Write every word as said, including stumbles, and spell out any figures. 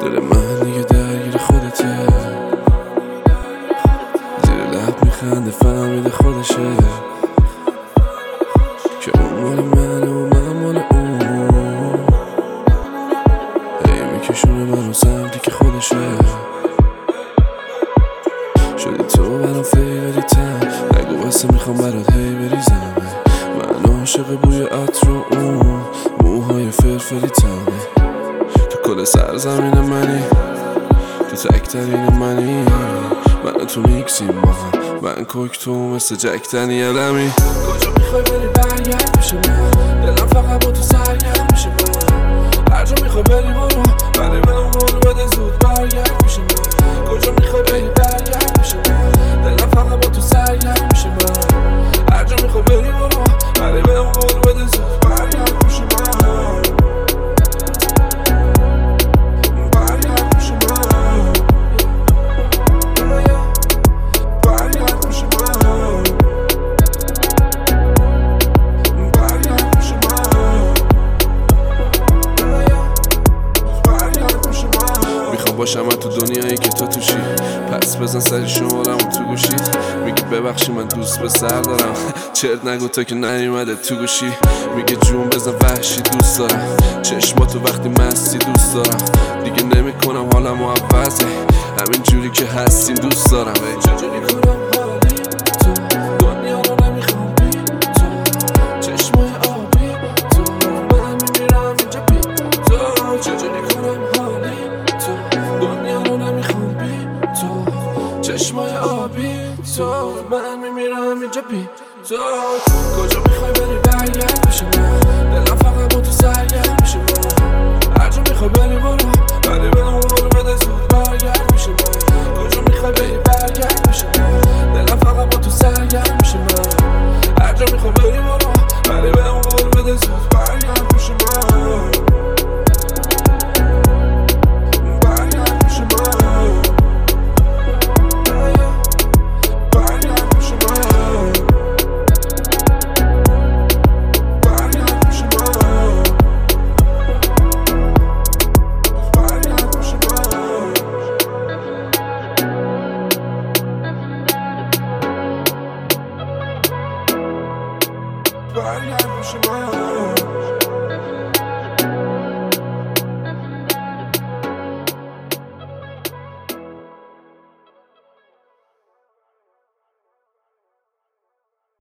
دل من دیگه درگیر خودته، زیر لب میخنده فهمیده خودشه که اون مال منه و من مال اون. هی میکشونه منو سمتی که خودشه. شدی تو برام فیوری تم، نگو واسه میخوام برات هی بریزم. من عاشق بوی عطر و اون موهای فرفری تمه. تو کل سرزمین منی، تو تکترین منی. من تو میکسیم با هم، من کوک تو مثل جک دنیلمی. کجا میخوای بری برگرد میشه من، دلم فقط با تو سرگرد میشه من. هر جا میخوای بری برو، ولی به اون قول بده زود برگرد میشه من. کجا میخوای بری برگرد میشه من، دلم فقط با تو سرگرد میشه من. هر جا میخوای بری برو، ولی به اون قول بده زود برگرد میشه من. باشم من تو دنیایی که تو توشی، پس بزن سری شمارم تو گوشید. میگی ببخشی من دوست به سر دارم، چرت نگو تا که نیومده تو گوشی. میگه جون بزن وحشی دوست دارم، چشماتو وقتی مستی دوست دارم. دیگه نمیکنم حالمو عوضه، همین جوری که هستیم دوست دارم. چجوری کنم حالی تو دنیا رو نمیخوام بی تو، چشمای آبی تو من میمیرم اینجا بی تو. چجوری کنم حالی تو دنیا رو نمیخوام بی تو، چشمای آبی تو من میمیرم اینجا بی تو. کجا میخوای بری برگرد میشه من، دلم فقط با تو سرگرد میشه من. هر جا میخوای بری برو، ولی به اون قول بده زود برگرد میشه من. کجا میخوای بری برگرد میشه من، دلم فقط با تو سرگرد میشه من. هر جا میخوای بری برو، ولی به اون قول بده زود برگرد میشه من. برگرد میشه من.